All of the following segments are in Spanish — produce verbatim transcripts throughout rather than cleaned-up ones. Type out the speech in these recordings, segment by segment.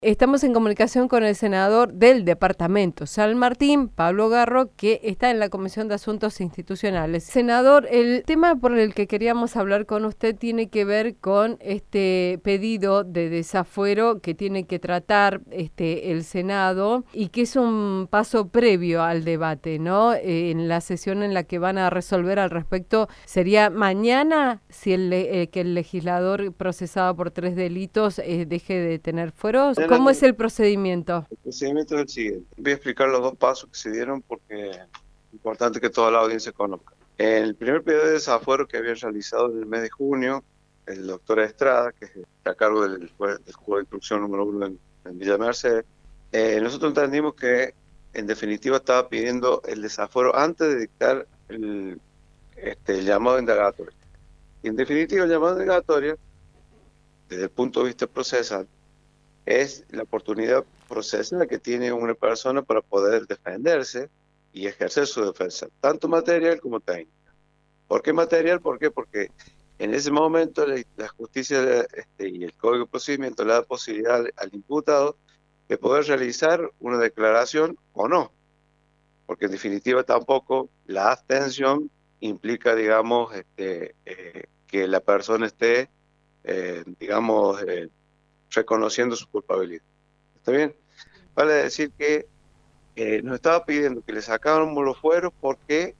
Estamos en comunicación con el senador del departamento San Martín, Pablo Garro, que está en la Comisión de Asuntos Institucionales. Senador, el tema por el que queríamos hablar con usted tiene que ver con este pedido de desafuero que tiene que tratar este el Senado y que es un paso previo al debate, ¿no? Eh, en la sesión en la que van a resolver al respecto, ¿sería mañana si el, eh, que el legislador procesado por tres delitos eh, deje de tener fueros? ¿Cómo es el procedimiento? El procedimiento es el siguiente. Voy a explicar los dos pasos que se dieron porque es importante que toda la audiencia conozca. El primer pedido de desafuero que había realizado en el mes de junio, el doctor Estrada, que está a cargo del juez, del juez de instrucción número uno en, en Villa Mercedes, eh, nosotros entendimos que en definitiva estaba pidiendo el desafuero antes de dictar el, este, el llamado indagatorio. Y en definitiva el llamado indagatorio, desde el punto de vista procesal, es la oportunidad procesal que tiene una persona para poder defenderse y ejercer su defensa, tanto material como técnica. ¿Por qué material? ¿Por qué? Porque en ese momento la, la justicia este, y el Código de Procedimiento le da posibilidad al, al imputado de poder realizar una declaración o no, porque en definitiva tampoco la abstención implica, digamos, este, eh, que la persona esté, eh, digamos, eh, reconociendo su culpabilidad. ¿Está bien? Vale decir que eh, nos estaba pidiendo que le sacáramos los fueros porque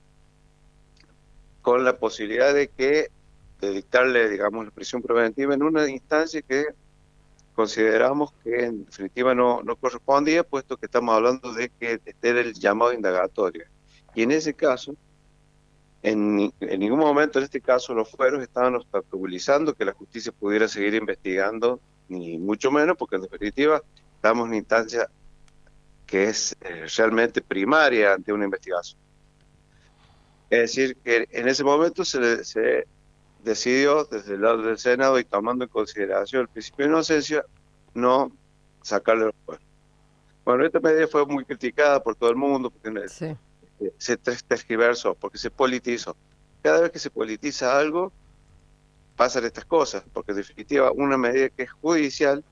con la posibilidad de que de dictarle, digamos, la prisión preventiva en una instancia que consideramos que en definitiva no, no correspondía, puesto que estamos hablando de que este era el llamado indagatorio. Y en ese caso, en, en ningún momento en este caso los fueros estaban obstaculizando que la justicia pudiera seguir investigando, ni mucho menos, porque en definitiva estamos en una instancia que es eh, realmente primaria ante una investigación. Es decir, que en ese momento se, se decidió desde el lado del Senado y tomando en consideración el principio de inocencia, no sacarle los fueros. Bueno, esta medida fue muy criticada por todo el mundo porque sí. se tergiversó, porque se politizó. Cada vez que se politiza algo, pasan estas cosas, porque en definitiva una medida que es judicial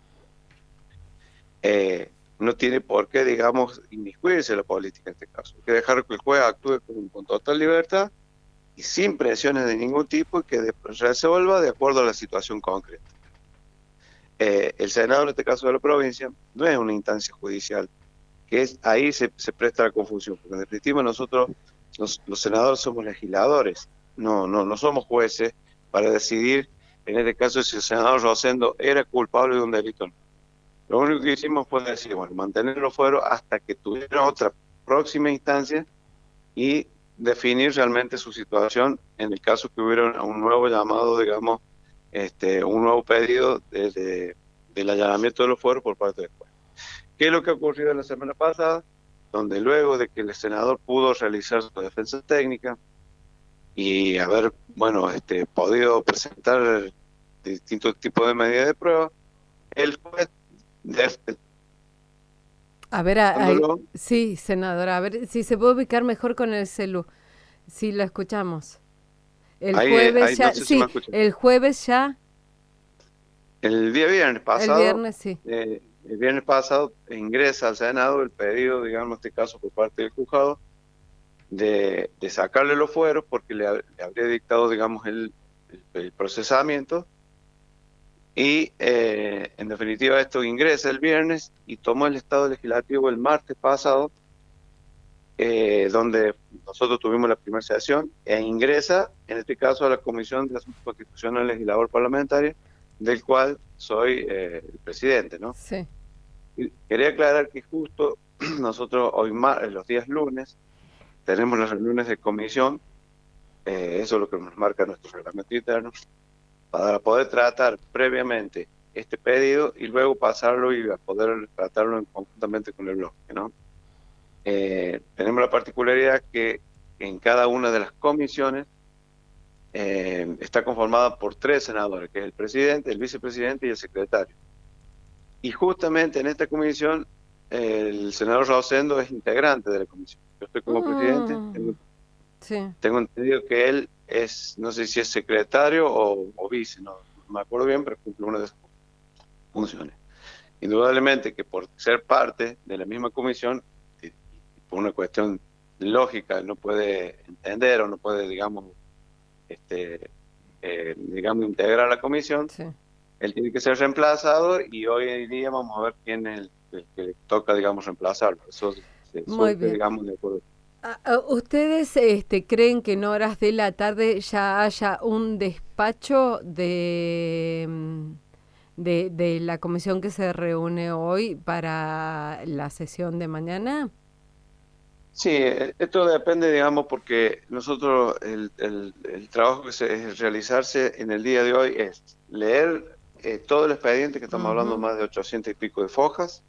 eh, no tiene por qué, digamos, inmiscuirse en la política en este caso. Hay que dejar que el juez actúe con, con total libertad y sin presiones de ningún tipo y que de, resuelva de acuerdo a la situación concreta. Eh, el Senado, en este caso de la provincia, no es una instancia judicial, que es ahí se, se presta la confusión, porque en definitiva nosotros, los, los senadores somos legisladores, no, no, no somos jueces para decidir, en este caso, si el senador Rosendo era culpable de un delito o no. Lo único que hicimos fue decir, bueno, mantenerlo fuera hasta que tuviera otra próxima instancia y definir realmente su situación en el caso que hubiera un nuevo llamado, digamos, este, un nuevo pedido de, de, del allanamiento de los fueros por parte del juez. ¿Qué es lo que ha ocurrido la semana pasada? Donde luego de que el senador pudo realizar su defensa técnica y haber, bueno, este, podido presentar distintos tipos de medidas de prueba, el juez de A ver, a, a, sí, senadora, a ver si se puede ubicar mejor con el celu. Sí, lo escuchamos. El ahí, jueves ahí, ya, no sé sí, si el jueves ya. El día viernes pasado, el viernes, sí. Eh, el viernes pasado ingresa al Senado el pedido, digamos, en este caso por parte del juzgado, de, de sacarle los fueros porque le, le habría dictado, digamos, el, el, el procesamiento. Y eh, en definitiva esto ingresa el viernes y tomó el Estado Legislativo el martes pasado, eh, donde nosotros tuvimos la primera sesión, e ingresa, en este caso, a la Comisión de Asuntos Constitucionales y Labor Parlamentaria, del cual soy eh, el presidente, ¿no? Sí. Y quería aclarar que justo nosotros hoy, los días lunes, tenemos las reuniones de comisión, eh, eso es lo que nos marca nuestro reglamento interno, para poder tratar previamente este pedido y luego pasarlo y a poder tratarlo conjuntamente con el bloque, ¿no? Eh, tenemos la particularidad que en cada una de las comisiones eh, está conformada por tres senadores, que es el presidente, el vicepresidente y el secretario. Y justamente en esta comisión el senador Rosendo es integrante de la comisión. Yo estoy como mm. presidente, tengo, sí. tengo entendido que él es, no sé si es secretario o, o vice, no, no me acuerdo bien, pero cumple una de esas funciones. Indudablemente que por ser parte de la misma comisión, y por una cuestión lógica, no puede entender o no puede, digamos, este, eh, digamos, integrar la comisión, sí. Él tiene que ser reemplazado y hoy en día vamos a ver quién es el, el que le toca, digamos, reemplazarlo. Eso se Muy surge, bien. digamos, de acuerdo. ¿Ustedes este, creen que en horas de la tarde ya haya un despacho de, de, de la comisión que se reúne hoy para la sesión de mañana? Sí, esto depende, digamos, porque nosotros el, el, el trabajo que se es realizarse en el día de hoy es leer eh, todo el expediente, que estamos uh-huh. hablando más de ochocientos y pico de fojas,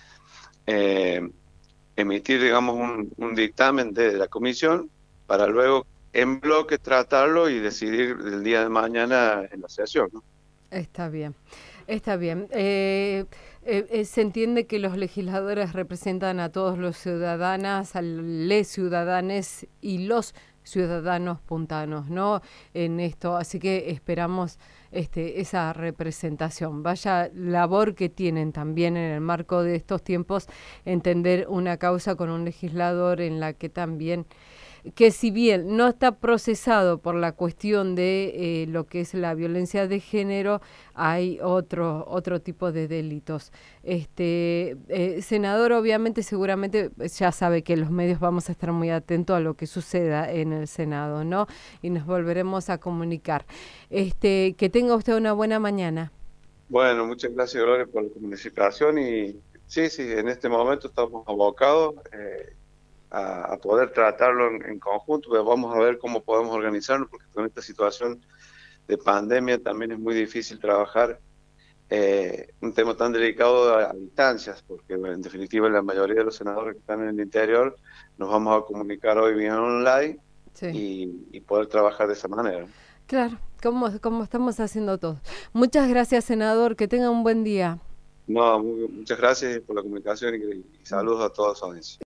eh, emitir, digamos, un, un dictamen de la comisión para luego en bloque tratarlo y decidir el día de mañana en la sesión, ¿no? Está bien, está bien. Eh, eh, se entiende que los legisladores representan a todos los ciudadanas, a les ciudadanes y los ciudadanos puntanos, ¿no? En esto, así que esperamos este, esa representación. Vaya labor que tienen también en el marco de estos tiempos, entender una causa con un legislador en la que también, que si bien no está procesado por la cuestión de eh, lo que es la violencia de género, hay otro otro tipo de delitos. Este eh, senador, obviamente, seguramente ya sabe que los medios vamos a estar muy atentos a lo que suceda en el Senado, ¿no? Y nos volveremos a comunicar. Este, que tenga usted una buena mañana. Bueno, muchas gracias, Gloria, por la comunicación y sí, sí, en este momento estamos abocados eh, A, a poder tratarlo en, en conjunto, pero vamos a ver cómo podemos organizarnos, porque con esta situación de pandemia también es muy difícil trabajar eh, un tema tan delicado a, a distancias, porque bueno, en definitiva la mayoría de los senadores que están en el interior nos vamos a comunicar hoy bien online sí. y, y poder trabajar de esa manera. Claro, como, como estamos haciendo todos. Muchas gracias, senador, que tenga un buen día. No, muy, muchas gracias por la comunicación y, y saludos a toda su audiencia.